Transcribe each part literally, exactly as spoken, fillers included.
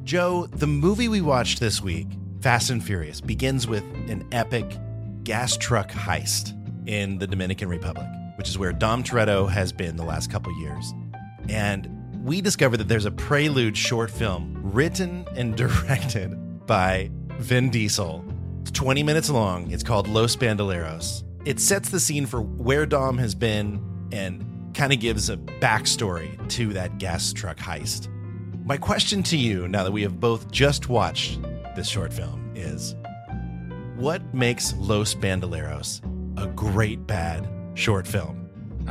Joe, the movie we watched this week, Fast and Furious, begins with an epic gas truck heist in the Dominican Republic, which is where Dom Toretto has been the last couple years. And we discovered that there's a prelude short film written and directed by Vin Diesel. It's twenty minutes long. It's called Los Bandoleros. It sets the scene for where Dom has been and kind of gives a backstory to that gas truck heist. My question to you, now that we have both just watched this short film, is what makes Los Bandoleros a great bad short film?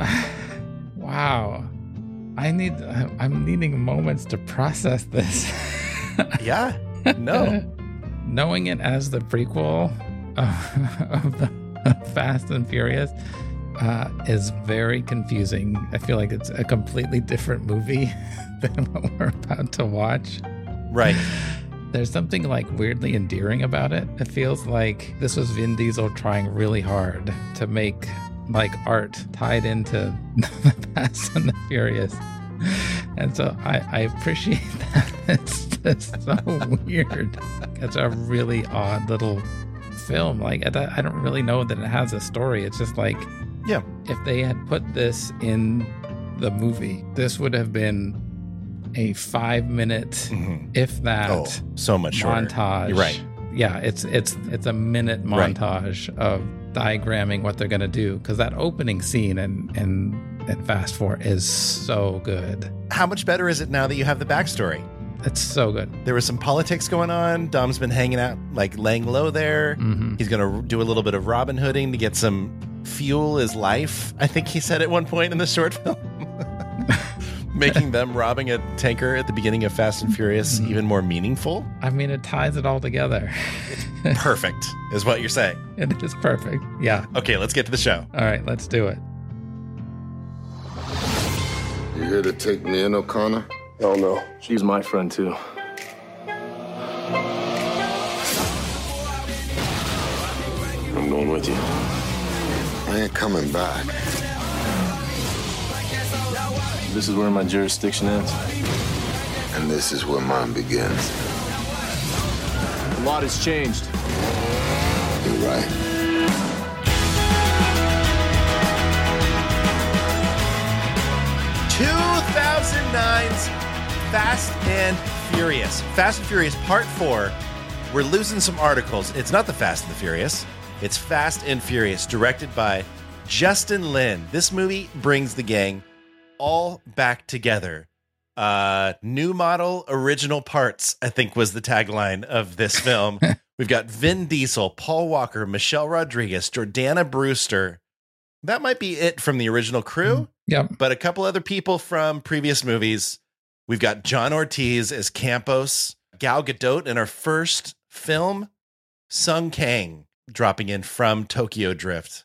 Wow. I need, I'm needing moments to process this. Yeah, no. Knowing it as the prequel of, of the Fast and Furious uh, is very confusing. I feel like it's a completely different movie than what we're about to watch. Right. There's something like weirdly endearing about it. It feels like this was Vin Diesel trying really hard to make like art tied into the Fast and the Furious. And so I, I appreciate that. It's just so weird. It's a really odd little film. Like I, I don't really know that it has a story. It's just like, yeah, if they had put this in the movie, this would have been a five minute, mm-hmm. if that, oh, so much montage. Shorter. You're right. Yeah, it's it's it's a minute montage right. of diagramming what they're gonna do, because that opening scene and and and Fast Four is so good. How much better is it now that you have the backstory? It's so good. There was some politics going on. Dom's been hanging out, like laying low there. Mm-hmm. He's gonna do a little bit of Robin Hooding to get some fuel his life. I think he said at one point in the short film. Making them robbing a tanker at the beginning of Fast and Furious even more meaningful. I mean, it ties it all together. It's perfect, is what you're saying. It is perfect. Yeah. Okay, let's get to the show. All right, let's do it. You here to take me in, O'Connor? Oh, no. She's my friend, too. I'm going with you. I ain't coming back. This is where my jurisdiction ends. And this is where mine begins. A lot has changed. You're right. two thousand nine's Fast and Furious. Fast and Furious Part four. We're losing some articles. It's not the Fast and the Furious. It's Fast and Furious, directed by Justin Lin. This movie brings the gang all back together. Uh, new model, original parts, I think was the tagline of this film. We've got Vin Diesel, Paul Walker, Michelle Rodriguez, Jordana Brewster. That might be it from the original crew. Yep. But a couple other people from previous movies. We've got John Ortiz as Campos, Gal Gadot in our first film, Sung Kang dropping in from Tokyo Drift,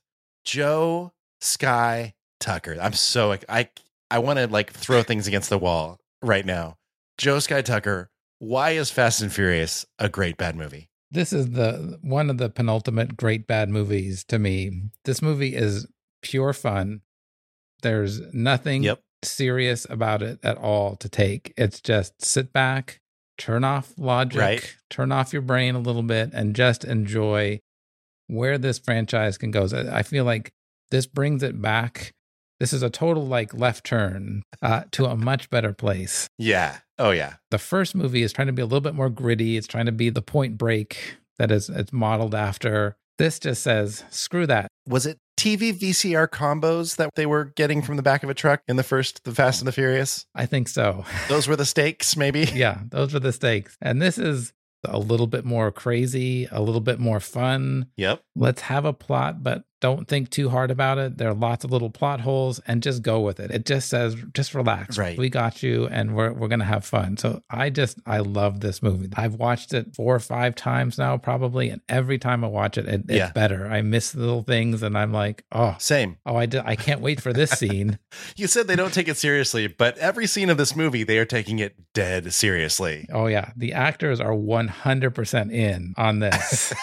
Joe Sky Tucker. I'm so I I want to like throw things against the wall right now. Joe Sky Tucker, why is Fast and Furious a great bad movie? This is the one of the penultimate great bad movies to me. This movie is pure fun. There's nothing yep. serious about it at all to take. It's just sit back, turn off logic, right. turn off your brain a little bit, and just enjoy where this franchise can go. So I feel like this brings it back. This is a total like left turn uh, to a much better place. Yeah. Oh, yeah. The first movie is trying to be a little bit more gritty. It's trying to be the Point Break that is it's modeled after. This just says, screw that. Was it T V V C R combos that they were getting from the back of a truck in the first The Fast and the Furious? I think so. Those were the stakes, maybe? Yeah, those were the stakes. And this is a little bit more crazy, a little bit more fun. Yep. Let's have a plot, but don't think too hard about it. There are lots of little plot holes and just go with it. It just says, just relax. Right. We got you and we're we're going to have fun. So I just, I love this movie. I've watched it four or five times now, probably. And every time I watch it, it it's yeah. better. I miss little things and I'm like, oh. Same. Oh, I, did, I can't wait for this scene. You said they don't take it seriously, but every scene of this movie, they are taking it dead seriously. Oh, yeah. The actors are one hundred percent in on this.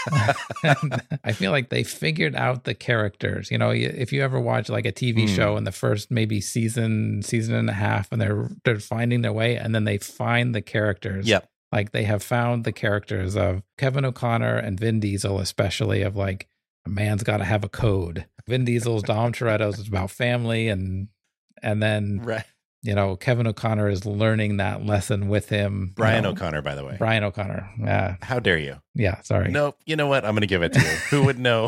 I feel like they figured out the characters. You know, if you ever watch like a T V mm. show in the first maybe season, season and a half, and they're they're finding their way, and then they find the characters. Yep. Like they have found the characters of Kevin O'Connor and Vin Diesel, especially of like, a man's got to have a code. Vin Diesel's Dom Toretto's is about family, and and then Right. you know Kevin O'Connor is learning that lesson with him. Brian you know, O'Connor, by the way. Brian O'Connor. Yeah, How dare you? yeah. Sorry. Nope. You know what? I'm going to give it to you. Who would know?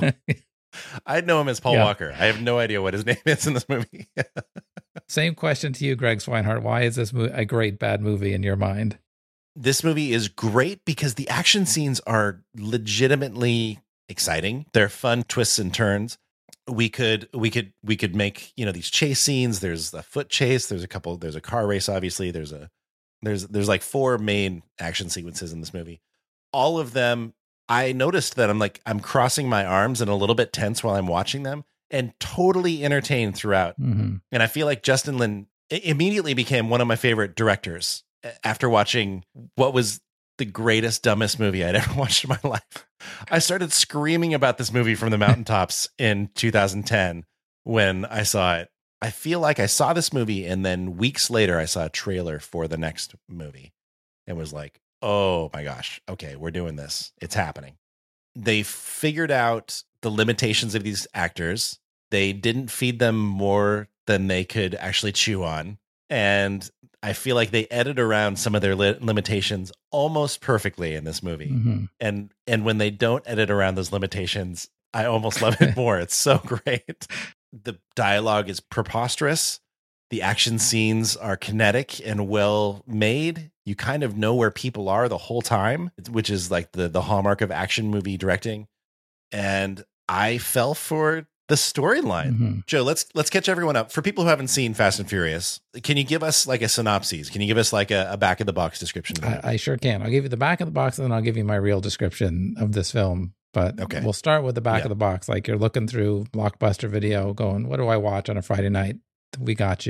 I'd know him as Paul Yeah. Walker. I have no idea what his name is in this movie. Same question to you, Greg Swinehart. Why is this mo- a great bad movie in your mind? This movie is great because the action scenes are legitimately exciting. They're fun twists and turns. We could we could we could make, you know, these chase scenes. There's a foot chase, there's a couple there's a car race, obviously. There's a there's there's like four main action sequences in this movie. All of them, I noticed that I'm like I'm crossing my arms and a little bit tense while I'm watching them, and totally entertained throughout. Mm-hmm. And I feel like Justin Lin immediately became one of my favorite directors after watching what was the greatest, dumbest movie I'd ever watched in my life. I started screaming about this movie from the mountaintops in two thousand ten when I saw it. I feel like I saw this movie, and then weeks later, I saw a trailer for the next movie and was like, oh my gosh, okay, we're doing this. It's happening. They figured out the limitations of these actors. They didn't feed them more than they could actually chew on. And I feel like they edit around some of their li- limitations almost perfectly in this movie. Mm-hmm. And and when they don't edit around those limitations, I almost love it more. It's so great. The dialogue is preposterous. The action scenes are kinetic and well made. You kind of know where people are the whole time, which is like the the hallmark of action movie directing. And I fell for the storyline. Mm-hmm. Joe, let's let's catch everyone up. For people who haven't seen Fast and Furious, can you give us like a synopsis? Can you give us like a, a back of the box description of the movie? I, I sure can. I'll give you the back of the box, and then I'll give you my real description of this film. But Okay. we'll start with the back Yeah. of the box. Like you're looking through Blockbuster Video going, what do I watch on a Friday night? We got you.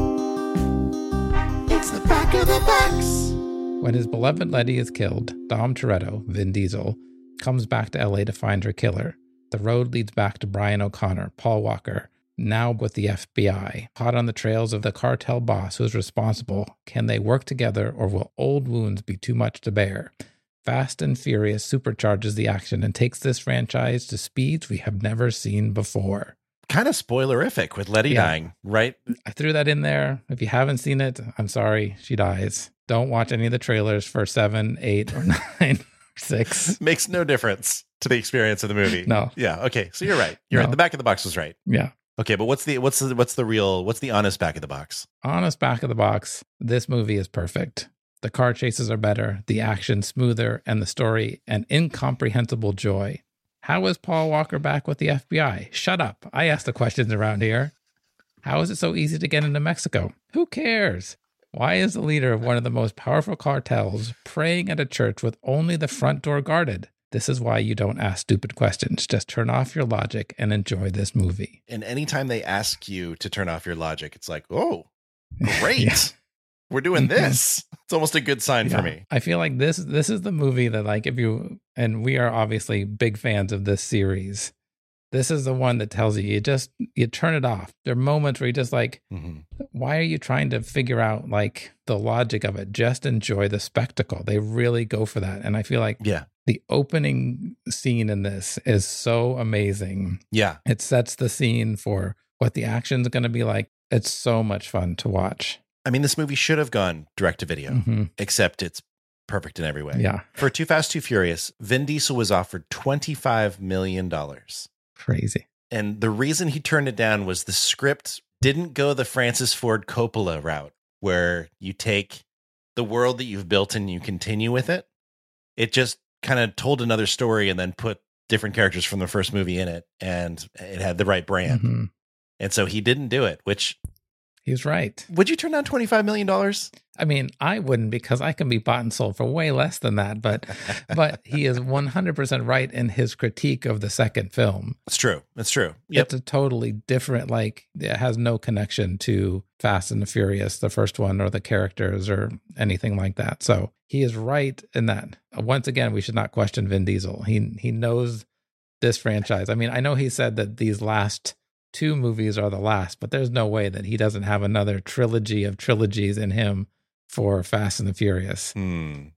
It's the back of the box. When his beloved Letty is killed, Dom Toretto, Vin Diesel, comes back to L A to find her killer. The road leads back to Brian O'Connor, Paul Walker, now with the F B I, hot on the trails of the cartel boss who's responsible. Can they work together, or will old wounds be too much to bear? Fast and Furious supercharges the action and takes this franchise to speeds we have never seen before. Kind of spoilerific with Letty Yeah. dying, right? I threw that in there. If you haven't seen it, I'm sorry, she dies. Don't watch any of the trailers for seven, eight, or nine, or six. Makes no difference to the experience of the movie. No. Yeah. Okay. So you're right. You're No. right. The back of the box was right. Yeah. Okay. But what's the what's the what's the real what's the honest back of the box? Honest back of the box, this movie is perfect. The car chases are better, the action smoother, and the story an incomprehensible joy. How is Paul Walker back with the F B I? Shut up. I ask the questions around here. How is it so easy to get into Mexico? Who cares? Why is the leader of one of the most powerful cartels praying at a church with only the front door guarded? This is why you don't ask stupid questions. Just turn off your logic and enjoy this movie. And anytime they ask you to turn off your logic, it's like, oh, great. Yeah. We're doing this. It's almost a good sign Yeah. for me. I feel like this this is the movie that, like, if you, and we are obviously big fans of this series, this is the one that tells you, you just, you turn it off. There are moments where you just like, Mm-hmm. why are you trying to figure out like the logic of it? Just enjoy the spectacle. They really go for that. And I feel like Yeah. the opening scene in this is so amazing. Yeah. It sets the scene for what the action's going to be like. It's so much fun to watch. I mean, this movie should have gone direct to video, Mhm. except it's perfect in every way. Yeah. For Too Fast, Too Furious, Vin Diesel was offered twenty-five million dollars. Crazy. And the reason he turned it down was the script didn't go the Francis Ford Coppola route, where you take the world that you've built and you continue with it. It just kind of told another story and then put different characters from the first movie in it, and it had the right brand. Mhm. And so he didn't do it, which, He's right. would you turn down twenty-five million dollars? I mean, I wouldn't, because I can be bought and sold for way less than that. But but he is one hundred percent right in his critique of the second film. It's true. It's true. Yep. It's a totally different, like, it has no connection to Fast and the Furious, the first one, or the characters or anything like that. So he is right in that. Once again, we should not question Vin Diesel. He he knows this franchise. I mean, I know he said that these last two movies are the last, but there's no way that he doesn't have another trilogy of trilogies in him for Fast and the Furious. Hmm.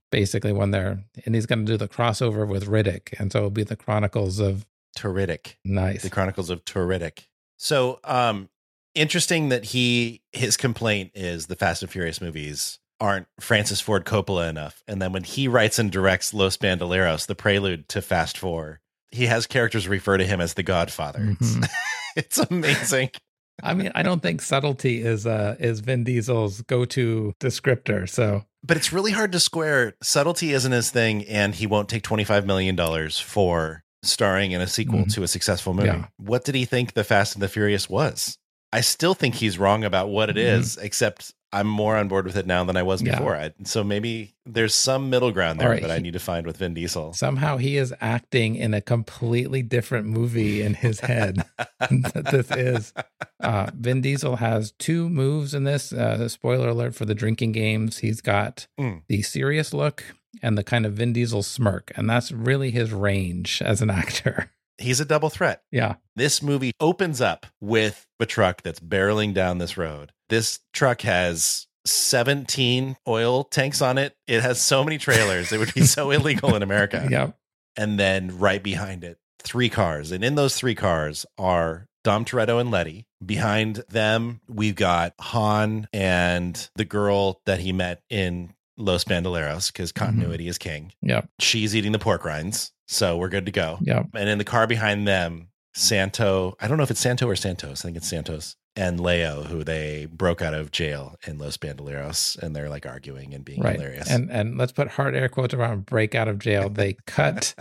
basically when they're, and he's going to do the crossover with Riddick. And so it'll be the Chronicles of Toridic. Nice. The Chronicles of Toridic. So, um, interesting that he, his complaint is the Fast and Furious movies aren't Francis Ford Coppola enough. And then when he writes and directs Los Bandoleros, the prelude to Fast Four, he has characters refer to him as the Godfather. Mm-hmm. It's, it's amazing. I mean, I don't think subtlety is uh is Vin Diesel's go-to descriptor. So, but it's really hard to square. Subtlety isn't his thing, and he won't take twenty-five million dollars for starring in a sequel mm-hmm. to a successful movie. Yeah. What did he think The Fast and the Furious was? I still think he's wrong about what it mm-hmm. is, except I'm more on board with it now than I was yeah. before. I, so maybe there's some middle ground there right. that I need to find with Vin Diesel. Somehow he is acting in a completely different movie in his head. that this is. Uh, Vin Diesel has two moves in this. Uh, spoiler alert for the drinking games. He's got mm. the serious look and the kind of Vin Diesel smirk. And that's really his range as an actor. He's a double threat. Yeah. This movie opens up with a truck that's barreling down this road. This truck has seventeen oil tanks on it. It has so many trailers. It would be so illegal in America. Yep. And then right behind it, three cars. And in those three cars are Dom Toretto and Letty. Behind them, we've got Han and the girl that he met in Los Bandoleros, because continuity mm-hmm. is king. Yep. She's eating the pork rinds. So we're good to go. Yep. And in the car behind them, Santo, I don't know if it's Santo or Santos. I think it's Santos. And Leo, who they broke out of jail in Los Bandoleros, and they're like arguing and being right. hilarious. And and let's put hard air quotes around break out of jail. They cut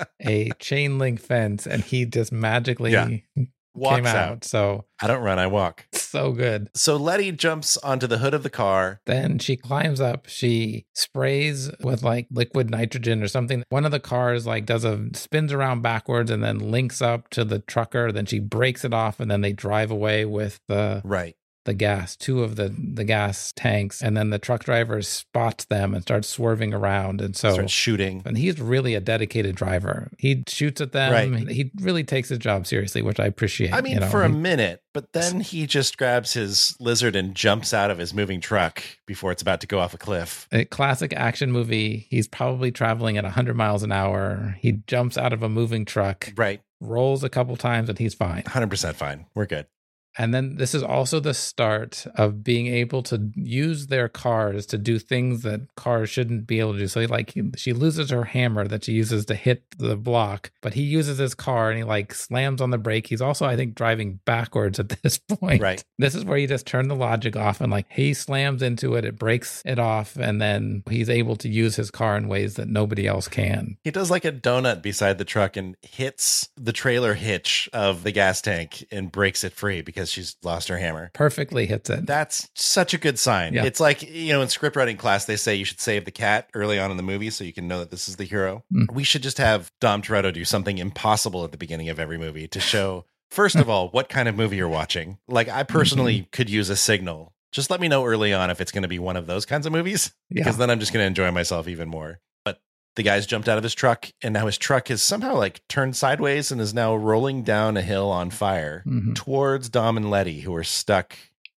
a chain link fence, and he just magically yeah. Walks came out. out. So I don't run, I walk. So good. So Letty jumps onto the hood of the car. Then she climbs up. She sprays with like liquid nitrogen or something. One of the cars like does a spins around backwards and then links up to the trucker. Then she breaks it off, and then they drive away with the right. the gas, two of the, the gas tanks. And then the truck driver spots them and starts swerving around. And so starts shooting. And he's really a dedicated driver. He shoots at them. Right. He really takes his job seriously, which I appreciate. I mean, you know? for a he, minute, but then he just grabs his lizard and jumps out of his moving truck before it's about to go off a cliff. A classic action movie. He's probably traveling at one hundred miles an hour. He jumps out of a moving truck. Right. Rolls a couple times, and he's fine. one hundred percent fine. We're good. And then this is also the start of being able to use their cars to do things that cars shouldn't be able to do. So like she loses her hammer that she uses to hit the block, but he uses his car and he like slams on the brake. He's also, I think, driving backwards at this point. Right. This is where you just turn the logic off and like he slams into it, it breaks it off, and then he's able to use his car in ways that nobody else can. He does like a donut beside the truck and hits the trailer hitch of the gas tank and breaks it free because she's lost her hammer. Perfectly hits it. That's such a good sign. Yeah. It's like, you know, in script writing class, they say you should save the cat early on in the movie so you can know that this is the hero. Mm. We should just have Dom Toretto do something impossible at the beginning of every movie to show, first of all, what kind of movie you're watching. Like, I personally mm-hmm. could use a signal. Just let me know early on if it's going to be one of those kinds of movies, yeah. because then I'm just going to enjoy myself even more. The guy's jumped out of his truck, and now his truck is somehow like turned sideways and is now rolling down a hill on fire mm-hmm. towards Dom and Letty, who are stuck.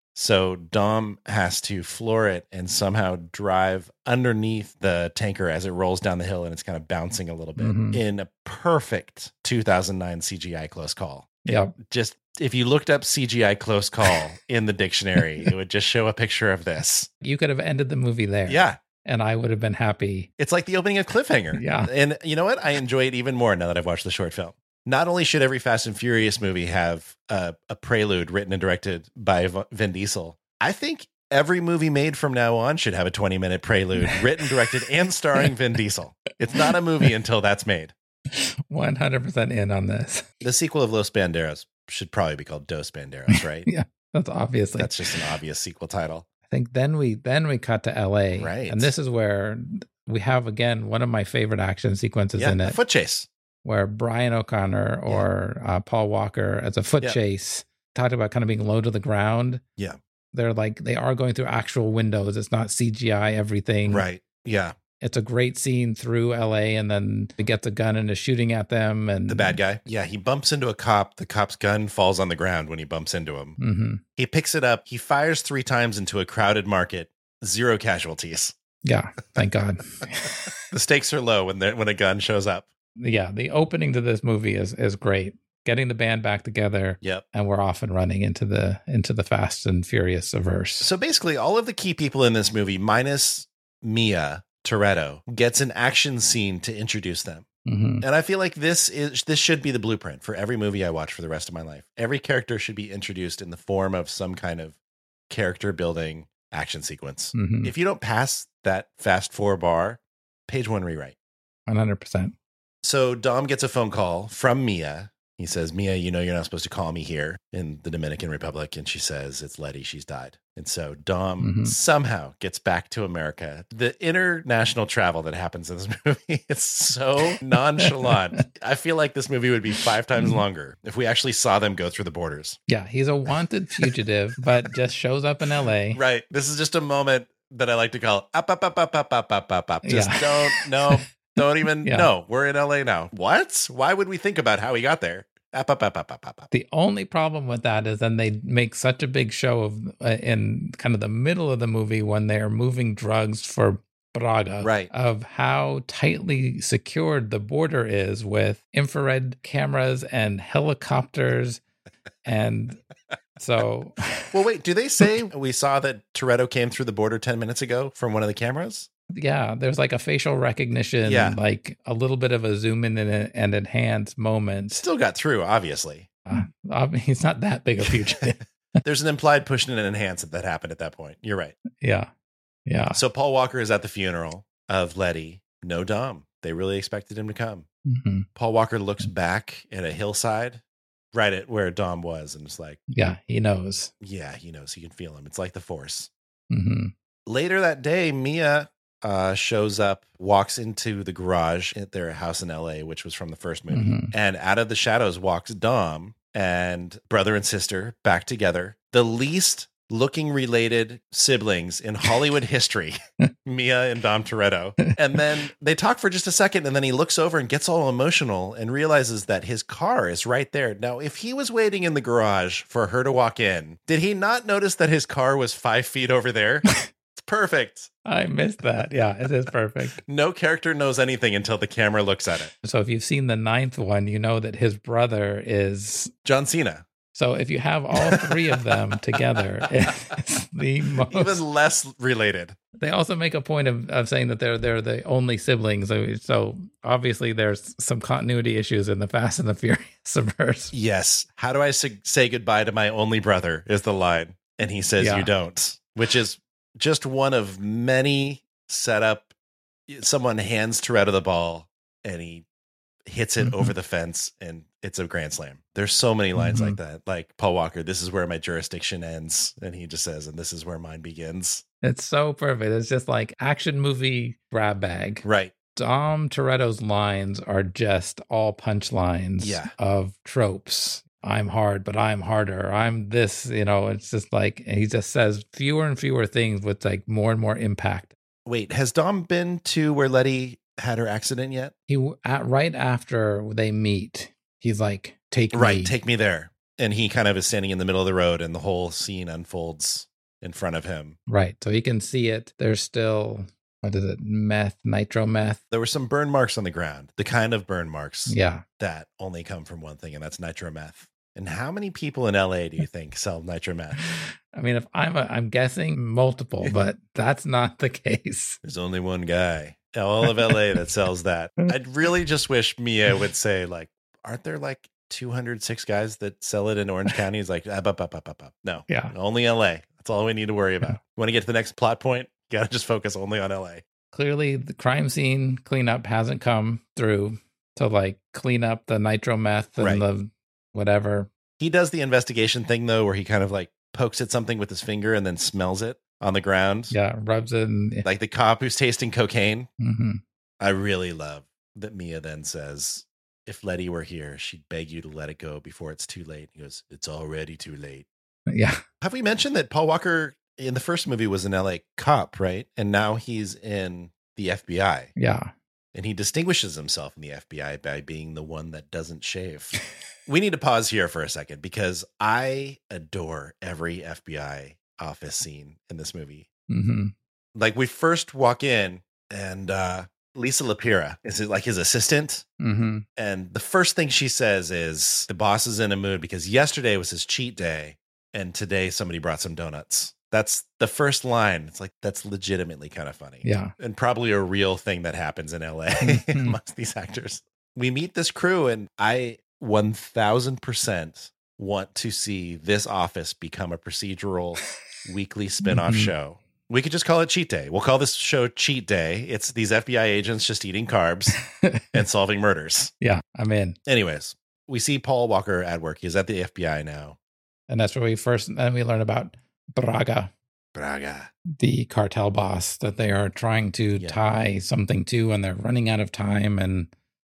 So Dom has to floor it and somehow drive underneath the tanker as it rolls down the hill, and it's kind of bouncing a little bit mm-hmm. in a perfect two thousand nine C G I close call. Yeah. Just if you looked up C G I close call in the dictionary, it would just show a picture of this. You could have ended the movie there. Yeah. And I would have been happy. It's like the opening of Cliffhanger. Yeah. And you know what? I enjoy it even more now that I've watched the short film. Not only should every Fast and Furious movie have a, a prelude written and directed by Vin Diesel, I think every movie made from now on should have a twenty minute prelude written, directed, and starring Vin Diesel. It's not a movie until that's made. one hundred percent in on this. The sequel of Los Banderos should probably be called Dos Banderos, right? Yeah, that's obviously. That's just an obvious sequel title. I think then we then we cut to L A, right? And this is where we have again one of my favorite action sequences yeah, in it, a foot chase, where Brian O'Connor or yeah. uh, Paul Walker as a foot yeah. chase talked about kind of being low to the ground. Yeah, they're like they are going through actual windows. It's not C G I everything, right? Yeah, it's a great scene through L A, and then he gets a gun and is shooting at them. And the bad guy, yeah, he bumps into a cop. The cop's gun falls on the ground when he bumps into him. Mm-hmm. He picks it up. He fires three times into a crowded market. Zero casualties. Yeah, thank God. The stakes are low when they when a gun shows up. Yeah, the opening to this movie is is great. Getting the band back together. Yep. And we're off and running into the into the Fast and Furious averse. So basically, all of the key people in this movie, minus Mia Toretto, gets an action scene to introduce them. Mm-hmm. And I feel like this is this should be the blueprint for every movie I watch for the rest of my life. Every character should be introduced in the form of some kind of character building action sequence. Mm-hmm. If you don't pass that fast four bar, page one rewrite. one hundred percent. So Dom gets a phone call from Mia. He says, Mia, you know you're not supposed to call me here in the Dominican Republic. And she says, it's Letty. She's died. And so Dom Mm-hmm. somehow gets back to America. The international travel that happens in this movie is so nonchalant. I feel like this movie would be five times longer if we actually saw them go through the borders. Yeah, he's a wanted fugitive, but just shows up in L A. Right. This is just a moment that I like to call up, up, up, up, up, up, up, up, up. Just Yeah. don't, no, don't even, Yeah. no, we're in L A now. What? Why would we think about how he got there? Up, up, up, up, up, up, up. The only problem with that is then they make such a big show of uh, in kind of the middle of the movie when they're moving drugs for Braga, Right. of how tightly secured the border is with infrared cameras and helicopters. And so, Well, wait, do they say we saw that Toretto came through the border ten minutes ago from one of the cameras? yeah, there's like a facial recognition, Yeah. like a little bit of a zoom in and, and enhance moment. Still got through, obviously. Uh, I mean, he's not that big a fugitive. There's an implied push and an enhance that happened at that point. You're right. Yeah. Yeah. So Paul Walker is at the funeral of Letty. No Dom. They really expected him to come. hmm Paul Walker looks back at a hillside right at where Dom was and it's like, Yeah. He knows. yeah, he knows. He can feel him. It's like the Force. hmm Later that day, Mia uh, shows up, walks into the garage at their house in L A, which was from the first movie. Mhm. And out of the shadows walks Dom and brother and sister back together. The least looking related siblings in Hollywood history, Mia and Dom Toretto. And then they talk for just a second, and then he looks over and gets all emotional and realizes that his car is right there. Now, if he was waiting in the garage for her to walk in, did he not notice that his car was five feet over there? It's perfect. I missed that. Yeah, it is perfect. No character knows anything until the camera looks at it. So if you've seen the ninth one, you know that his brother is. John Cena. So if you have all three of them together, it's the most. Even less related. They also make a point of, of saying that they're they're the only siblings. So, so obviously there's some continuity issues in the Fast and the Furious verse. Yes. How do I say, say goodbye to my only brother is the line. And he says, Yeah. you don't, which is just one of many setup. Someone hands Toretto the ball and he hits it Mhm. over the fence and it's a grand slam. There's so many lines Mhm. like that. Like Paul Walker, this is where my jurisdiction ends. And he just says, and this is where mine begins. It's so perfect. It's just like action movie grab bag. Right. Dom Toretto's lines are just all punchlines Yeah. of tropes. I'm hard, but I'm harder. I'm this, you know, it's just like, he just says fewer and fewer things with like more and more impact. Wait, has Dom been to where Letty had her accident yet? He, at, right after they meet, he's like, take Right. me. Take me there. And he kind of is standing in the middle of the road and the whole scene unfolds in front of him. Right. So he can see it. There's still, what is it? Meth, nitro meth. There were some burn marks on the ground, the kind of burn marks Yeah. that only come from one thing, and that's nitro meth. And how many people in L A do you think sell nitro meth? I mean, if I'm, a, I'm guessing multiple, but that's not the case. There's only one guy, all of L A, that sells that. I'd really just wish Mia would say, like, aren't there like two hundred six guys that sell it in Orange County? He's like, up, up, up, up, up, up. No, Yeah. only L A. That's all we need to worry about. Yeah. Want to get to the next plot point? You got to just focus only on L A. Clearly, the crime scene cleanup hasn't come through to like clean up the nitro meth and Right. the whatever. He does the investigation thing, though, where he kind of like pokes at something with his finger and then smells it on the ground. Yeah, rubs it. And, Like the cop who's tasting cocaine. Mhm. I really love that Mia then says, if Letty were here, she'd beg you to let it go before it's too late. He goes, it's already too late. Yeah. Have we mentioned that Paul Walker in the first movie was an L A cop, right? And now he's in the F B I. Yeah. And he distinguishes himself in the F B I by being the one that doesn't shave. We need to pause here for a second because I adore every F B I office scene in this movie. hmm Like we first walk in and uh, Lisa Lapira is like his assistant. Mm-hmm. And the first thing she says is the boss is in a mood because yesterday was his cheat day and today somebody brought some donuts. That's the first line. It's like, that's legitimately kind of funny. Yeah. And probably a real thing that happens in L A amongst these actors. We meet this crew and I one thousand percent want to see this office become a procedural weekly spin-off Mhm. show. We could just call it Cheat Day. We'll call this show Cheat Day. It's these F B I agents just eating carbs and solving murders. Yeah, I'm in. Anyways, we see Paul Walker at work. He's at the F B I now. And that's where we first, then we learn about Braga, Braga. the cartel boss that they are trying to Yeah. tie something to, and they're running out of time, and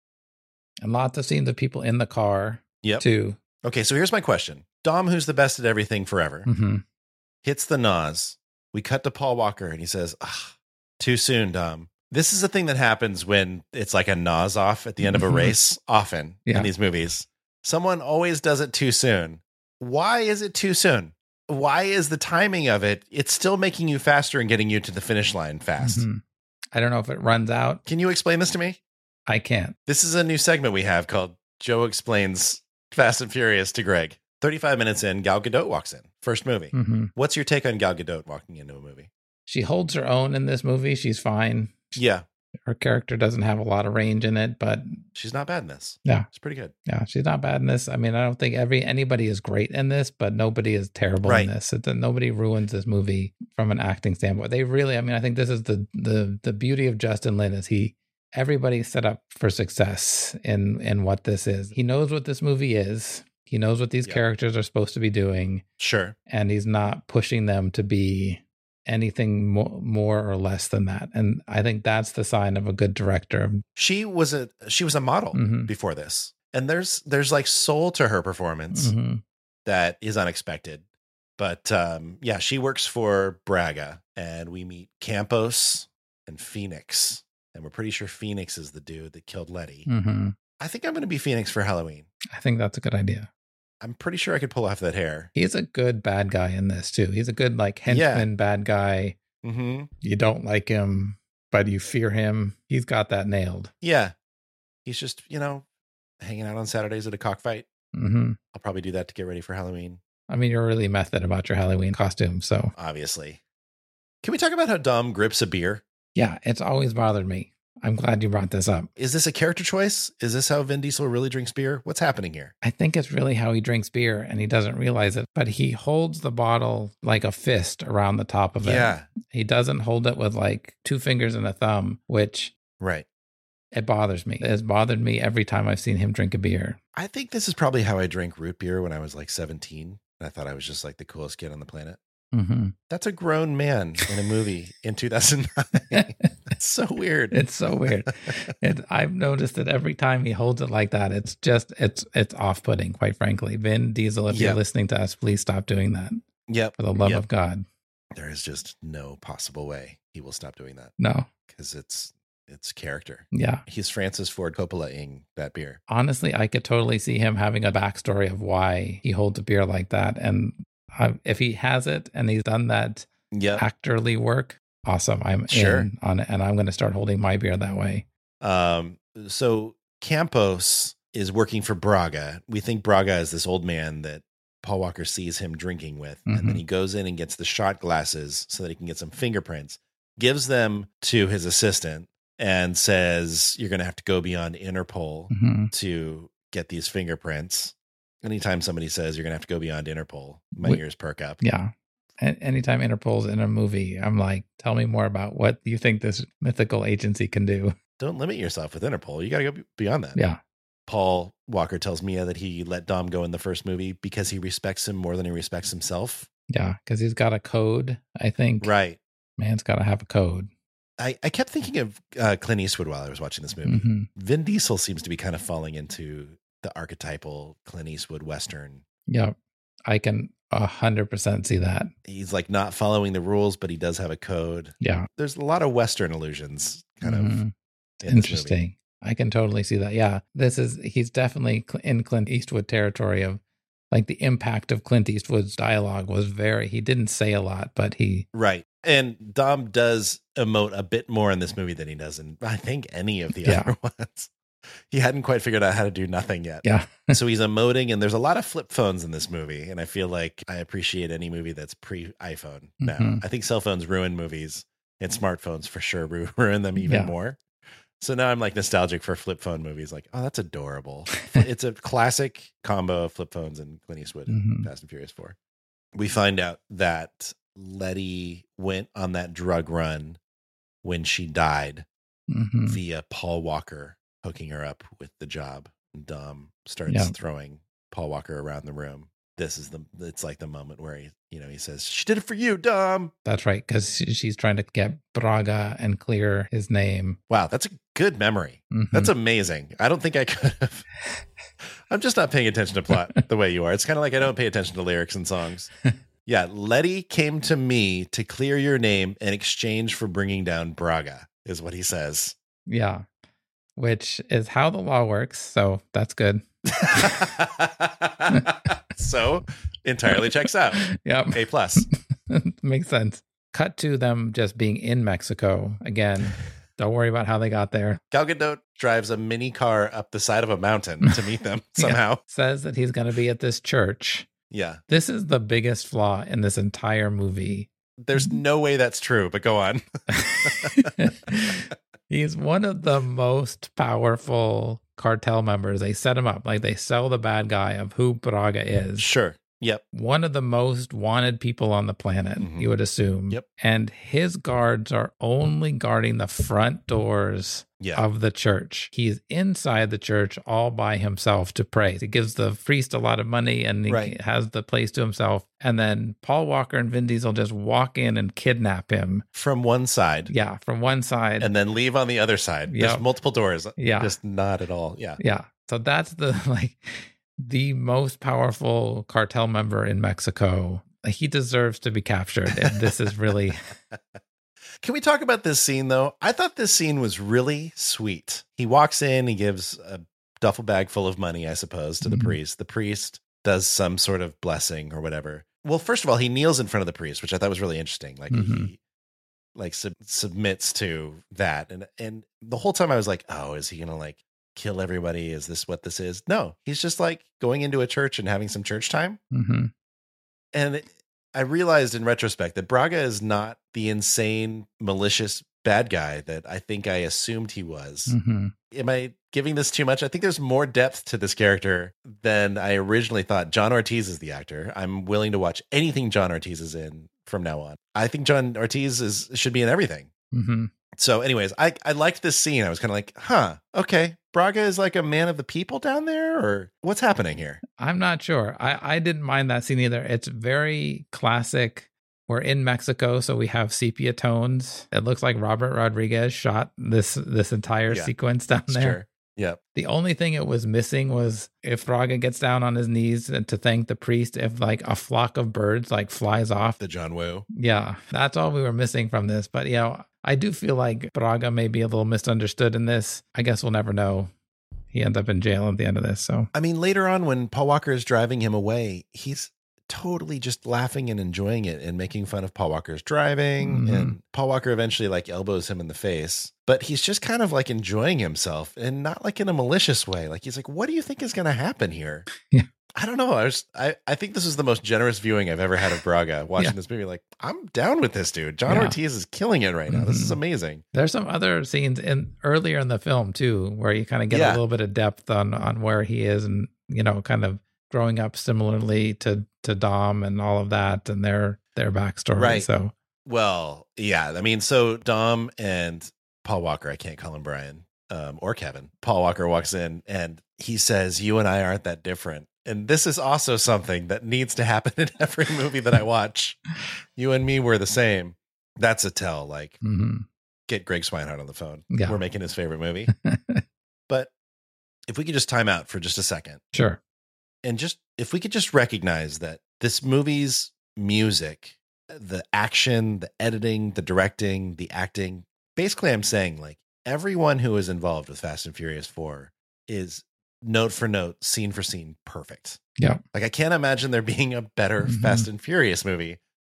and lots of scenes of people in the car Yep. too. Okay, so here's my question. Dom, who's the best at everything forever, hmm hits the Nas. We cut to Paul Walker and he says, ah, too soon, Dom. This is a thing that happens when it's like a Nas off at the end of a Mhm. race, often Yeah. in these movies. Someone always does it too soon. Why is it too soon? Why is the timing of it? It's still making you faster and getting you to the finish line fast. Mhm. I don't know if it runs out. Can you explain this to me? I can't. This is a new segment we have called Joe Explains Fast and Furious to Greg. thirty-five minutes in, Gal Gadot walks in. First movie. hmm What's your take on Gal Gadot walking into a movie? She holds her own in this movie. She's fine. Yeah, Her character doesn't have a lot of range in it, but she's not bad in this. Yeah. It's pretty good. yeah, she's not bad in this. I mean, I don't think every anybody is great in this, but nobody is terrible Right. in this. It, nobody ruins this movie from an acting standpoint. They really, I mean, I think this is the the the beauty of Justin Lin is he everybody's set up for success in in what this is. He knows what this movie is. He knows what these Yep. characters are supposed to be doing, Sure. and he's not pushing them to be anything more, more or less than that. And I think that's the sign of a good director. She was a she was a model Mhm. before this. And there's there's like soul to her performance Mhm. that is unexpected. But um yeah, she works for Braga and we meet Campos and Phoenix. And we're pretty sure Phoenix is the dude that killed Letty. Mhm. I think I'm going to be Phoenix for Halloween. I think that's a good idea. I'm pretty sure I could pull off that hair. He's a good bad guy in this too. He's a good like henchman bad guy. Mm-hmm. You don't like him, but you fear him. He's got that nailed. Yeah. He's just, you know, hanging out on Saturdays at a cockfight. hmm I'll probably do that to get ready for Halloween, I mean, you're really method about your Halloween costume. So obviously. Can we talk about how Dom grips a beer? yeah, it's always bothered me. I'm glad you brought this up. Is this a character choice? Is this how Vin Diesel really drinks beer? What's happening here? I think it's really how he drinks beer and he doesn't realize it, but he holds the bottle like a fist around the top of it. Yeah, He doesn't hold it with like two fingers and a thumb, which right. it bothers me. It has bothered me every time I've seen him drink a beer. I think this is probably how I drank root beer when I was like seventeen. And I thought I was just like the coolest kid on the planet. hmm That's a grown man in a movie in two thousand nine. That's so weird. It's so weird. It, I've noticed that every time he holds it like that, it's just, it's it's off-putting, quite frankly. Vin Diesel, if Yeah. you're listening to us, please stop doing that. Yep. For the love Yep. of God. There is just no possible way he will stop doing that No. because it's it's character. Yeah. He's Francis Ford Coppola-ing that beer. Honestly, I could totally see him having a backstory of why he holds a beer like that. And I, if he has it and he's done that Yep. actorly work, awesome. I'm Sure. in on it, and I'm going to start holding my beer that way. Um, so Campos is working for Braga. We think Braga is this old man that Paul Walker sees him drinking with. And then Mhm. he goes in and gets the shot glasses so that he can get some fingerprints, gives them to his assistant and says, you're going to have to go beyond Interpol Mhm. to get these fingerprints. Anytime somebody says you're going to have to go beyond Interpol, my We- ears perk up. Yeah. And anytime Interpol's in a movie, I'm like, tell me more about what you think this mythical agency can do. Don't limit yourself with Interpol. You got to go beyond that. Yeah. Paul Walker tells Mia that he let Dom go in the first movie because he respects him more than he respects himself. Yeah. Because he's got a code, I think. Right. Man's got to have a code. I, I kept thinking of uh, Clint Eastwood while I was watching this movie. hmm Vin Diesel seems to be kind of falling into the archetypal Clint Eastwood Western. Yeah. I can one hundred percent see that. He's like not following the rules, but he does have a code. Yeah. There's a lot of Western illusions kind Mhm. of in this movie. Interesting. I can totally see that. Yeah. This is, he's definitely cl- in Clint Eastwood territory of like the impact of Clint Eastwood's dialogue was very, he didn't say a lot, but he, Right. And Dom does emote a bit more in this movie than he does in, I think, any of the Yeah. other ones. He hadn't quite figured out how to do nothing yet. Yeah. So he's emoting, and there's a lot of flip phones in this movie. And I feel like I appreciate any movie that's pre-iPhone now. Mhm. I think cell phones ruin movies, and smartphones for sure ru- ruin them even Yeah. more. So now I'm like nostalgic for flip phone movies. Like, oh, that's adorable. It's a classic combo of flip phones and Clint Eastwood in Mhm. Fast and Furious four. We find out that Letty went on that drug run when she died Mhm. via Paul Walker hooking her up with the job. And Dom starts Yeah. throwing Paul Walker around the room. This is the, it's like the moment where he, you know, he says, she did it for you, Dom. That's right, because she's trying to get Braga and clear his name. Wow, that's a good memory. Mhm. That's amazing. I don't think I could have. I'm just not paying attention to plot the way you are. It's kind of like I don't pay attention to lyrics and songs. Yeah, Letty came to me to clear your name in exchange for bringing down Braga, is what he says. Yeah, which is how the law works. So that's good. So entirely checks out. Yep. A plus. Makes sense. Cut to them just being in Mexico again. Don't worry about how they got there. Gal Gadot drives a mini car up the side of a mountain to meet them somehow. Yeah. Says that he's going to be at this church. Yeah. This is the biggest flaw in this entire movie. There's no way that's true, but go on. He's one of the most powerful cartel members. They set him up, like they sell the bad guy of who Braga is. Sure. Yep. One of the most wanted people on the planet, Mhm. you would assume. Yep. And his guards are only guarding the front doors Yeah. of the church. He's inside the church all by himself to pray. He gives the priest a lot of money and he Right. has the place to himself. And then Paul Walker and Vin Diesel just walk in and kidnap him. From one side. Yeah, from one side. And then leave on the other side. Yep. There's multiple doors. Yeah. Just not at all. Yeah. Yeah. So that's the like the most powerful cartel member in Mexico. He deserves to be captured. And this is really Can we talk about this scene, though? I thought this scene was really sweet. He walks in, he gives a duffel bag full of money, I suppose, to the Mhm. priest. The priest does some sort of blessing or whatever. Well, first of all, he kneels in front of the priest, which I thought was really interesting. Like Mhm. he like sub- submits to that. And and the whole time I was like, oh, is he going to like kill everybody? Is this what this is? No, he's just like going into a church and having some church time. Mhm. And I realized in retrospect that Braga is not the insane, malicious bad guy that I think I assumed he was. Mhm. Am I giving this too much? I think there's more depth to this character than I originally thought. John Ortiz is the actor. I'm willing to watch anything John Ortiz is in from now on. I think John Ortiz is should be in everything. Mhm. So anyways, I, I liked this scene. I was kind of like, huh, okay. Braga is like a man of the people down there, or what's happening here? I'm not sure. I, I didn't mind that scene either. It's very classic. We're in Mexico, so we have sepia tones. It looks like Robert Rodriguez shot this this entire Yeah. sequence down there. Sure. Yep. The only thing it was missing was if Braga gets down on his knees and to thank the priest, if like a flock of birds like flies off. The John Woo. Yeah, that's all we were missing from this. But, you know, I do feel like Braga may be a little misunderstood in this. I guess we'll never know. He ends up in jail at the end of this. So, I mean, later on when Paul Walker is driving him away, he's totally just laughing and enjoying it and making fun of Paul Walker's driving. Mhm. And Paul Walker eventually like elbows him in the face, but he's just kind of like enjoying himself and not like in a malicious way. Like he's like, what do you think is going to happen here? Yeah. I don't know. I was, I, I think this is the most generous viewing I've ever had of Braga watching Yeah. this movie. Like, I'm down with this dude. John Yeah. Ortiz is killing it right now. This is Mhm. amazing. there's some other scenes in earlier in the film too, where you kind of get Yeah. a little bit of depth on on where he is, and you know, kind of growing up similarly to to Dom and all of that, and their their backstory. Right. So, Well, yeah. I mean, so Dom and Paul Walker, I can't call him Brian um, or Kevin. Paul Walker walks in and he says, you and I aren't that different. And this is also something that needs to happen in every movie that I watch. You and me were the same. That's a tell. Like, mhm. get Greg Swinehart on the phone. Yeah. We're making his favorite movie. But if we could just time out for just a second Sure. and just, if we could just recognize that this movie's music, the action, the editing, the directing, the acting, basically I'm saying like everyone who is involved with Fast and Furious four is note for note, scene for scene, perfect. Yeah. Like I can't imagine there being a better Mhm. Fast and Furious movie.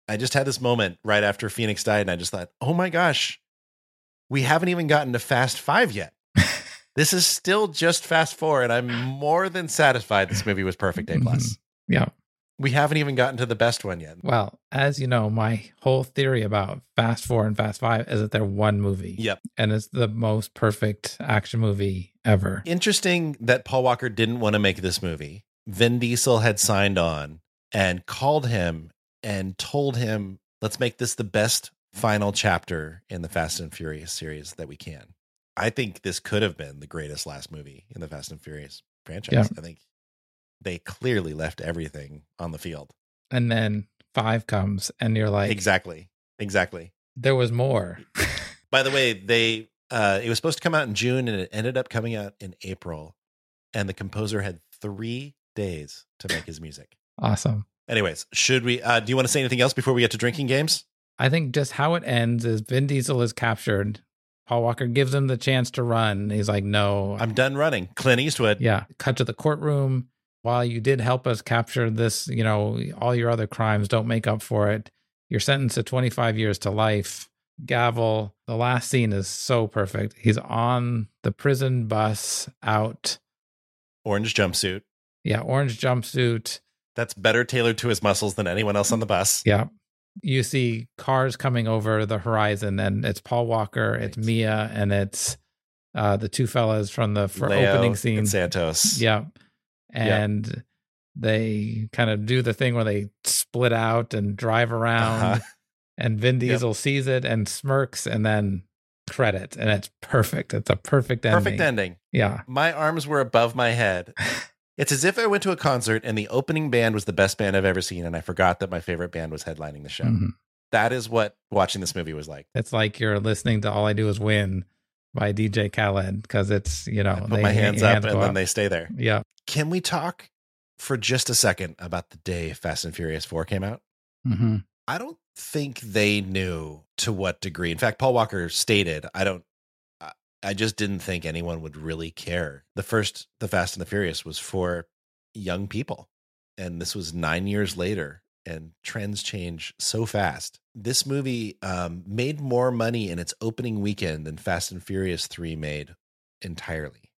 I just had this moment right after Phoenix died, and I just thought, oh my gosh, we haven't even gotten to Fast Five yet. This is still just Fast Four, and I'm more than satisfied this movie was perfect A plus. Yeah. We haven't even gotten to the best one yet. Well, as you know, my whole theory about Fast Four and Fast Five is that they're one movie. Yep. And it's the most perfect action movie ever. Interesting that Paul Walker didn't want to make this movie. Vin Diesel had signed on and called him and told him, let's make this the best final chapter in the Fast and Furious series that we can. I think this could have been the greatest last movie in the Fast and Furious franchise. Yeah. I think they clearly left everything on the field. And then five comes and you're like, Exactly. Exactly. there was more. By the way, they uh, it was supposed to come out in June and it ended up coming out in April. And the composer had three days to make his music. Awesome. Anyways, should we, uh, do you want to say anything else before we get to drinking games? I think just how it ends is Vin Diesel is captured. Paul Walker gives him the chance to run. He's like, no. I'm done running. Clint Eastwood. Yeah. Cut to the courtroom. While you did help us capture this, you know, all your other crimes don't make up for it. You're sentenced to twenty-five years to life. Gavel. The last scene is so perfect. He's on the prison bus out. Orange jumpsuit. Yeah. Orange jumpsuit. That's better tailored to his muscles than anyone else on the bus. Yeah. You see cars coming over the horizon, and it's Paul Walker, it's Right. Mia, and it's uh, the two fellas from the fr- Leo opening and scene. Santos. Yeah. And they kind of do the thing where they split out and drive around, Uh-huh. and Vin Diesel sees it and smirks, and then credit, and it's perfect. It's a perfect ending. Perfect ending. Yeah. My arms were above my head. It's as if I went to a concert and the opening band was the best band I've ever seen, and I forgot that my favorite band was headlining the show. Mhm. That is what watching this movie was like. It's like you're listening to All I Do Is Win by D J Khaled, because it's, you know, I put they- my hands your up and go then they stay there. Yeah. Can we talk for just a second about the day Fast and Furious four came out? hmm I don't think they knew to what degree. In fact, Paul Walker stated, I don't, I- I just didn't think anyone would really care. The first, The Fast and the Furious was for young people. And this was nine years later, and trends change so fast. This movie um, made more money in its opening weekend than Fast and Furious three made entirely.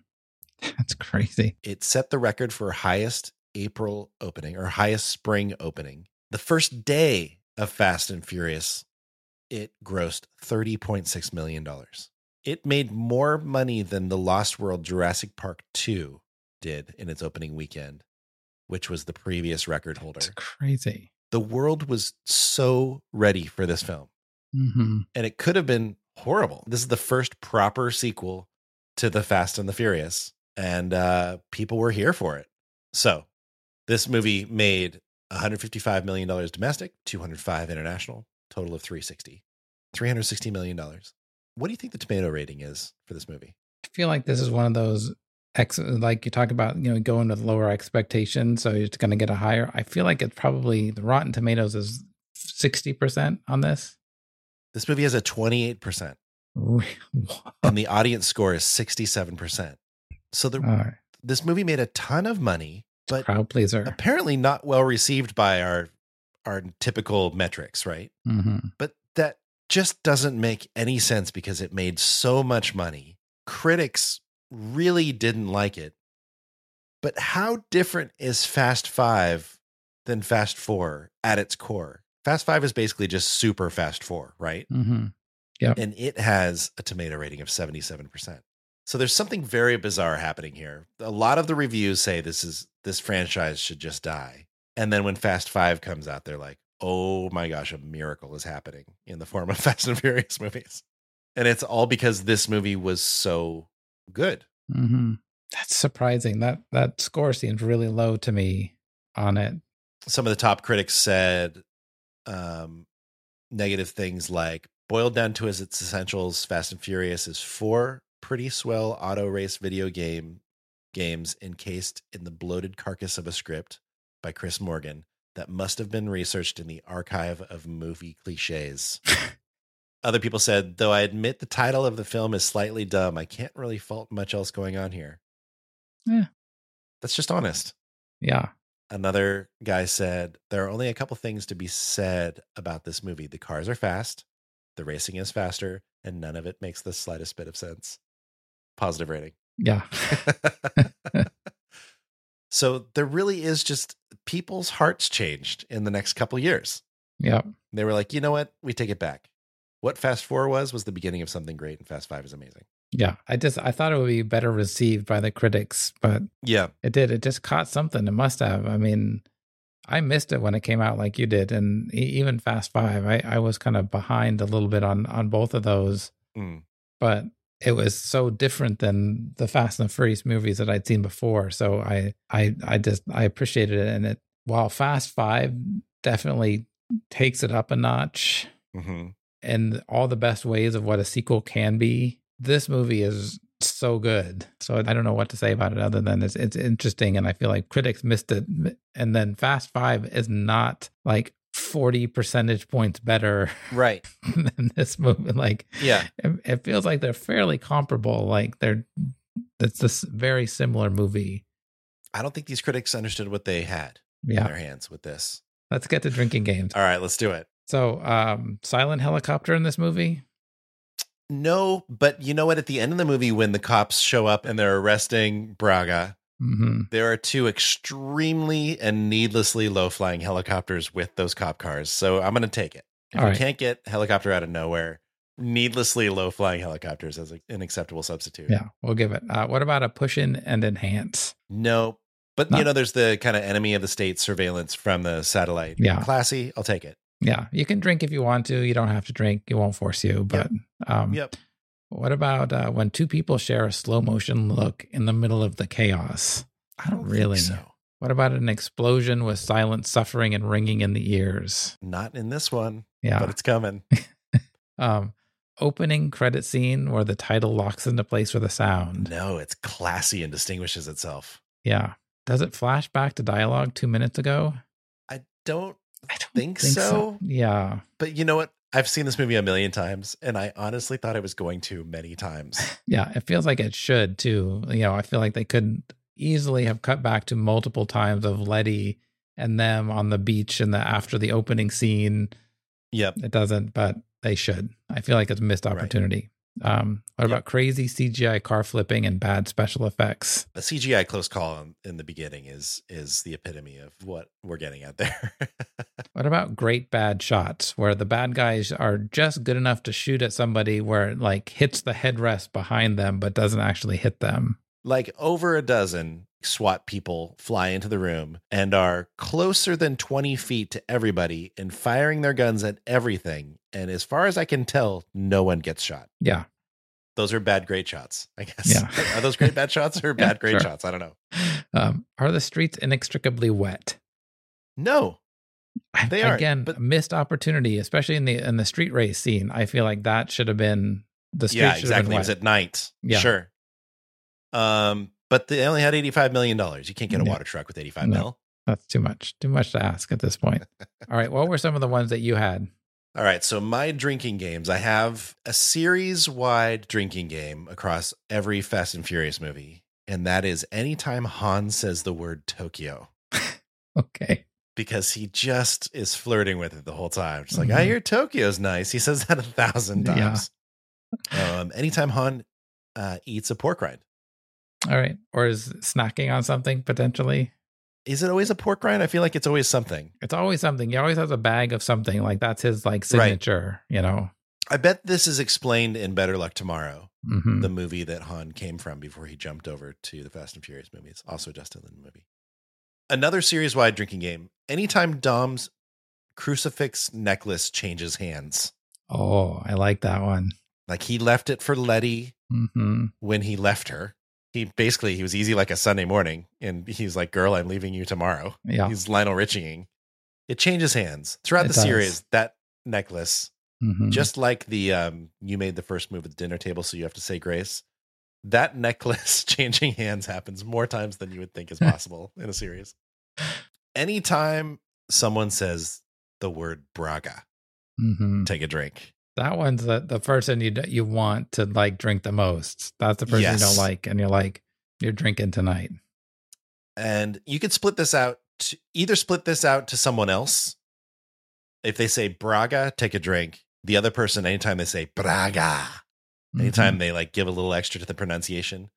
That's crazy. It set the record for highest April opening or highest spring opening. The first day of Fast and Furious, it grossed thirty point six million dollars. It made more money than the Lost World Jurassic Park two did in its opening weekend, which was the previous record holder. It's crazy. The world was so ready for this film, hmm and it could have been horrible. This is the first proper sequel to The Fast and the Furious, and uh, people were here for it. So this movie made one hundred fifty-five million dollars domestic, two hundred five international, total of three hundred sixty. three hundred sixty million dollars. What do you think the tomato rating is for this movie? I feel like this is one of those, ex- like you talk about, you know, going with lower expectations, so you're going to get a higher. I feel like it's probably, the Rotten Tomatoes is sixty percent on this. This movie has a twenty-eight percent, What? and the audience score is sixty-seven percent. So the, All right. this movie made a ton of money, but Crowd pleaser. apparently not well received by our our typical metrics, right? hmm But that just doesn't make any sense because it made so much money. Critics really didn't like it. But how different is Fast Five than Fast Four at its core? Fast Five is basically just super Fast Four, right? hmm And it has a tomato rating of seventy-seven percent. So there's something very bizarre happening here. A lot of the reviews say this is this franchise should just die. And then when Fast Five comes out, they're like, oh my gosh, a miracle is happening in the form of Fast and Furious movies. And it's all because this movie was so good. hmm That's surprising. That that score seems really low to me on it. Some of the top critics said um, negative things like, boiled down to its essentials, Fast and Furious is four pretty swell auto race video game games encased in the bloated carcass of a script by Chris Morgan that must have been researched in the archive of movie cliches. Other people said, though I admit the title of the film is slightly dumb, I can't really fault much else going on here. Yeah. That's just honest. Yeah. Another guy said, there are only a couple things to be said about this movie. The cars are fast, the racing is faster, and none of it makes the slightest bit of sense. Positive rating. Yeah. So there really is just people's hearts changed in the next couple years. Yep. They were like, you know what? We take it back. What Fast Four was, was the beginning of something great, and Fast Five is amazing. Yeah. I just, I thought it would be better received by the critics, but Yeah. it did. It just caught something. It must have. I mean, I missed it when it came out like you did. And e- even Fast Five, I, I was kind of behind a little bit on, on both of those, Mm. but it was so different than the Fast and the Furious movies that I'd seen before. So I, I, I just, I appreciated it. And it, while Fast Five definitely takes it up a notch Mm-hmm. in all the best ways of what a sequel can be, this movie is so good. So I don't know what to say about it other than it's, it's interesting. And I feel like critics missed it. And then Fast Five is not like forty percentage points better Right. than this movie. Like, Yeah. it, it feels like they're fairly comparable. Like they're, it's this very similar movie. I don't think these critics understood what they had in Yeah. their hands with this. Let's get to drinking games. All right, let's do it. So, um, silent helicopter in this movie. No, but you know what? At the end of the movie, when the cops show up and they're arresting Braga, Mm-hmm. there are two extremely and needlessly low-flying helicopters with those cop cars. So I'm going to take it. If All you right. can't get helicopter out of nowhere, needlessly low-flying helicopters as a, an acceptable substitute. Yeah, we'll give it. Uh, what about a push in and enhance? No, but No. you know, there's the kind of enemy of the state surveillance from the satellite. Yeah. Classy. I'll take it. Yeah, you can drink if you want to. You don't have to drink. It won't force you. But um, Yep. what about uh, when two people share a slow motion look in the middle of the chaos? I don't, think really. so. What about an explosion with silent suffering and ringing in the ears? Not in this one, Yeah. but it's coming. Um, opening credit scene where the title locks into place with a sound. No, it's classy and distinguishes itself. Yeah. Does it flash back to dialogue two minutes ago? I don't I don't think, so, Yeah. but you know what? I've seen this movie a million times, and I honestly thought I was going to many times. Yeah. It feels like it should too. You know, I feel like they could easily have cut back to multiple times of Letty and them on the beach and the after the opening scene. Yep. It doesn't, but they should. I feel like it's a missed Right. opportunity. Um, what Yep. about crazy C G I car flipping and bad special effects? A C G I close call in, in the beginning is is the epitome of what we're getting at there. What about great bad shots where the bad guys are just good enough to shoot at somebody where it like hits the headrest behind them but doesn't actually hit them? Like over a dozen SWAT people fly into the room and are closer than twenty feet to everybody and firing their guns at everything. And as far as I can tell, no one gets shot. Yeah. Those are bad, great shots, I guess. Yeah. Are those great, bad shots or Yeah, bad, great sure. shots? I don't know. Um, are the streets inextricably wet? No, they aren't. Again, But missed opportunity, especially in the in the street race scene. I feel like that should have been the street yeah, should have exactly. been It wet. was at night. Yeah. Sure. Um, but they only had eighty-five million dollars. You can't get a Yeah. water truck with eighty-five No. mil. That's too much. Too much to ask at this point. All right. What were some of the ones that you had? All right, so my drinking games, I have a series-wide drinking game across every Fast and Furious movie, and that is anytime Han says the word Tokyo, Okay. because he just is flirting with it the whole time. Just like, Mhm. I hear Tokyo's nice. He says that a thousand Yeah. times. Um, anytime Han uh, eats a pork rind. All right. Or is snacking on something potentially? Is it always a pork rind? I feel like it's always something. It's always something. He always has a bag of something. Like that's his like signature, you know? I bet this is explained in Better Luck Tomorrow, Mhm. the movie that Han came from before he jumped over to the Fast and Furious movies. Also Justin Lin movie. Another series-wide drinking game. Anytime Dom's crucifix necklace changes hands. Oh, I like that one. Like he left it for Letty hmm when he left her. He basically, he was easy like a Sunday morning. And he's like, girl, I'm leaving you tomorrow. Yeah. He's Lionel Richieing. It changes hands. Throughout It the does. series, that necklace, Mhm. just like the, um, you made the first move at the dinner table, so you have to say grace. That necklace changing hands happens more times than you would think is possible in a series. Anytime someone says the word Braga, Mhm. take a drink. That one's the, the person you d- you want to like drink the most. That's the person Yes. you don't like, and you're like, you're drinking tonight. And you could split this out to either split this out to someone else. If they say Braga, take a drink. The other person, anytime they say Braga, anytime mm-hmm. they like give a little extra to the pronunciation,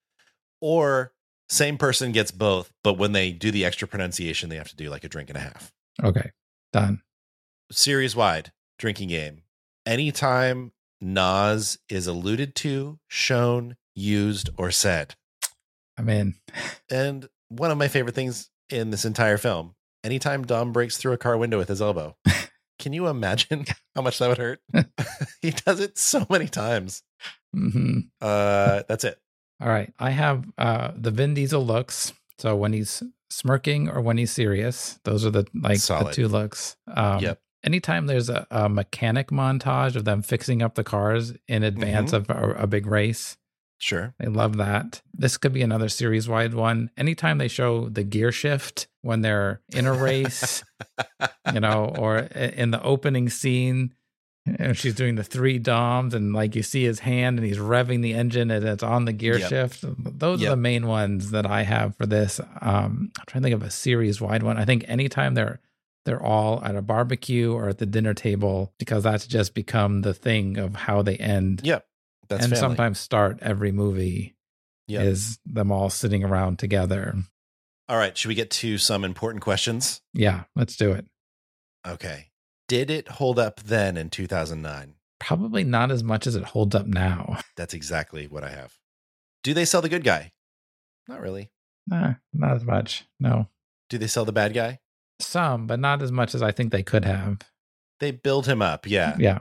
or same person gets both, but when they do the extra pronunciation, they have to do like a drink and a half. Okay, done. Series wide drinking game. Anytime Nas is alluded to, shown, used, or said. I'm in. And one of my favorite things in this entire film, anytime Dom breaks through a car window with his elbow. Can you imagine how much that would hurt? He does it so many times. Mm-hmm. Uh, that's it. All right. I have uh, the Vin Diesel looks. So when he's smirking or when he's serious, those are the like Solid. the two looks. Um, yep. Anytime there's a, a mechanic montage of them fixing up the cars in advance mm-hmm. of a, a big race. Sure. I love that. This could be another series wide one. Anytime they show the gear shift when they're in a race, you know, or in the opening scene, and she's doing the three doms and like you see his hand and he's revving the engine and it's on the gear yep. shift. Those yep. are the main ones that I have for this. Um, I'm trying to think of a series wide one. I think anytime they're they're all at a barbecue or at the dinner table, because that's just become the thing of how they end. Yep. That's and family. Sometimes start every movie yep. is them all sitting around together. All right. Should we get to some important questions? Yeah, let's do it. Okay. Did it hold up then in two thousand nine? Probably not as much as it holds up now. That's exactly what I have. Do they sell the good guy? Not really. Nah, not as much. No. Do they sell the bad guy? Some, but not as much as I think they could have. They build him up. Yeah. Yeah.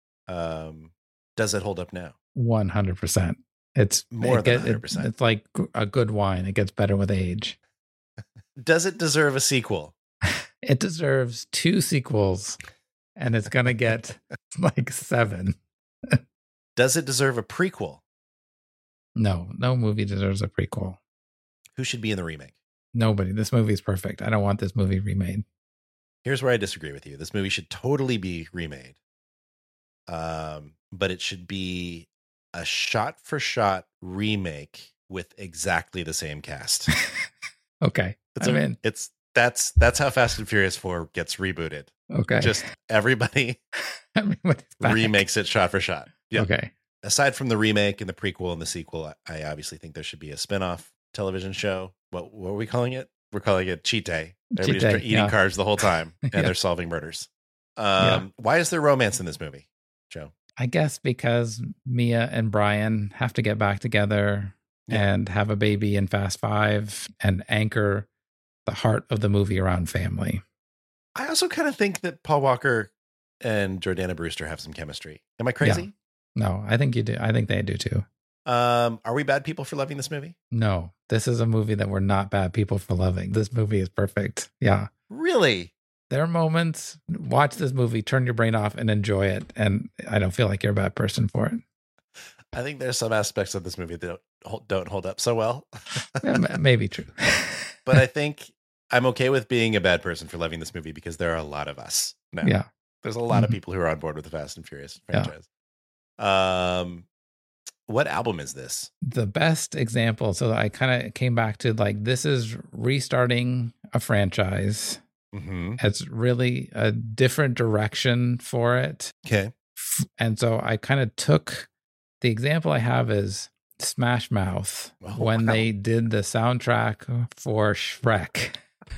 Um, does it hold up now? one hundred percent. It's more it than get, one hundred percent. It, it's like a good wine. It gets better with age. Does it deserve a sequel? It deserves two sequels, and it's going to get like seven. Does it deserve a prequel? No, no movie deserves a prequel. Who should be in the remake? Nobody. This movie is perfect. I don't want this movie remade. Here's where I disagree with you. This movie should totally be remade. Um, but it should be a shot-for-shot remake with exactly the same cast. Okay, it's I'm a, in. It's that's that's how Fast and Furious four gets rebooted. Okay, just everybody remakes it shot for shot. Yep. Okay. Aside from the remake and the prequel and the sequel, I obviously think there should be a spin-off television show. What what are we calling it? We're calling it Cheat Day. Everybody's Cheat Day, eating yeah. carbs the whole time, and yeah. they're solving murders. Um, yeah. Why is there romance in this movie, Joe? I guess because Mia and Brian have to get back together yeah. and have a baby in Fast Five and anchor the heart of the movie around family. I also kind of think that Paul Walker and Jordana Brewster have some chemistry. Am I crazy? Yeah. No, I think you do. I think they do too. Um, are we bad people for loving this movie? No, this is a movie that we're not bad people for loving. This movie is perfect. Yeah. Really? There are moments, watch this movie, turn your brain off and enjoy it. And I don't feel like you're a bad person for it. I think there's some aspects of this movie that don't, don't hold up so well. Yeah, maybe true. But I think I'm okay with being a bad person for loving this movie because there are a lot of us now. Yeah. There's a lot mm-hmm. of people who are on board with the Fast and Furious franchise. Yeah. Um, what album is this? The best example. So I kind of came back to like, this is restarting a franchise. Mm-hmm. It's really a different direction for it. Okay. And so I kind of took the example I have is Smash Mouth oh, when wow. they did the soundtrack for Shrek.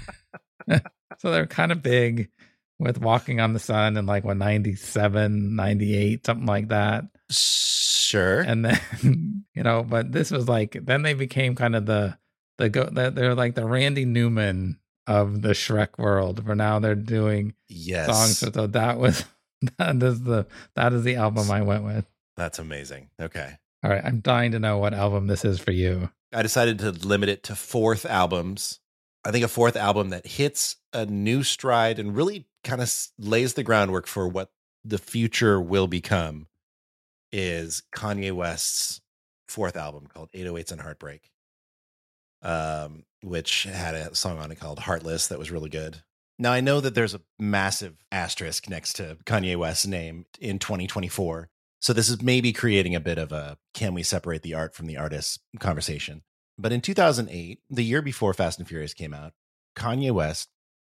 So they're kind of big with Walking on the Sun in like what ninety-seven, ninety-eight, something like that. Sure. And then, you know, but this was like, then they became kind of the, the go, they're like the Randy Newman of the Shrek world, where now they're doing yes. songs. So that was, that is the, that is the album I went with. That's amazing. Okay. All right. I'm dying to know what album this is for you. I decided to limit it to fourth albums. I think a fourth album that hits a new stride and really kind of lays the groundwork for what the future will become is Kanye West's fourth album called eight oh eights and Heartbreak, um, which had a song on it called Heartless that was really good. Now, I know that there's a massive asterisk next to Kanye West's name in twenty twenty-four. So this is maybe creating a bit of a can we separate the art from the artist conversation. But in two thousand eight, the year before Fast and Furious came out, Kanye West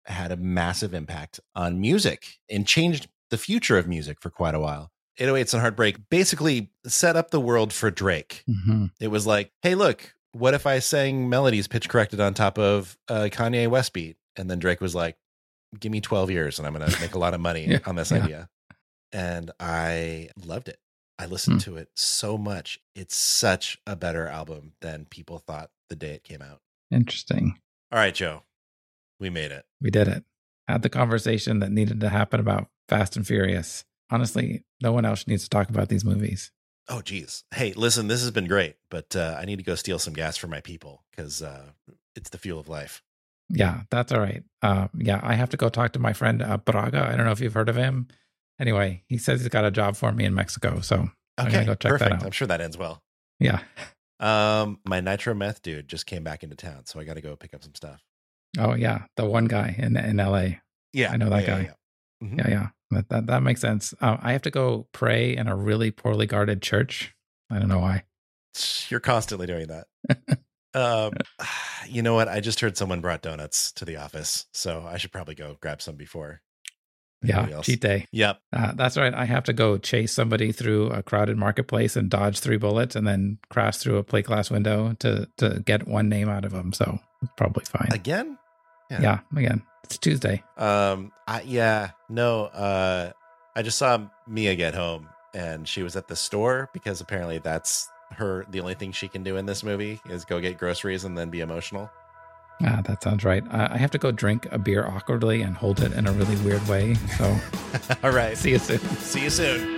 had a massive impact on music and changed the future of music for quite a while. eight oh eights and Heartbreak basically set up the world for Drake. Mm-hmm. It was like, hey, look, what if I sang melodies pitch corrected on top of a Kanye West beat? And then Drake was like, give me twelve years and I'm going to make a lot of money yeah, on this yeah. idea. And I loved it. I listened mm. to it so much. It's such a better album than people thought the day it came out. Interesting. All right, Joe, we made it. We did it. Had the conversation that needed to happen about Fast and Furious. Honestly, no one else needs to talk about these movies. Oh, geez. Hey, listen, this has been great, but uh, I need to go steal some gas for my people because uh, it's the fuel of life. Yeah, that's all right. Uh, yeah, I have to go talk to my friend uh, Braga. I don't know if you've heard of him. Anyway, he says he's got a job for me in Mexico, so I'm okay, gonna go check perfect. that out. I'm sure that ends well. Yeah. Um, my nitro meth dude just came back into town, so I got to go pick up some stuff. Oh yeah, the one guy in in L A. Yeah, I know that yeah, guy. Yeah, yeah. Mm-hmm. yeah, yeah. That, that that makes sense. Uh, I have to go pray in a really poorly guarded church. I don't know why. You're constantly doing that. um, you know what? I just heard someone brought donuts to the office, so I should probably go grab some before. Yeah, cheat day. Yep. Uh, that's right. I have to go chase somebody through a crowded marketplace and dodge three bullets and then crash through a plate glass window to, to get one name out of them. So it's probably fine. Again? Yeah. yeah, again. It's Tuesday. Um. I, yeah, no. Uh, I just saw Mia get home and she was at the store because apparently that's her, the only thing she can do in this movie is go get groceries and then be emotional. Ah, that sounds right. Uh, I have to go drink a beer awkwardly and hold it in a really weird way. So, all right. See you soon. See you soon.